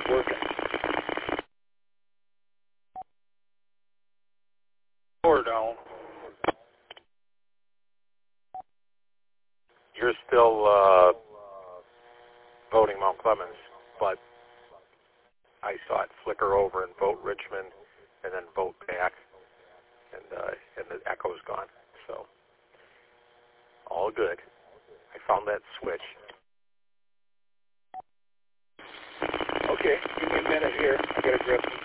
working. Or down. You're still voting Mount Clemens, but I saw it flicker over and vote Richmond, and then vote back, and the echo's gone. So all good. I found that switch. Okay, give me a minute here. I got to grab some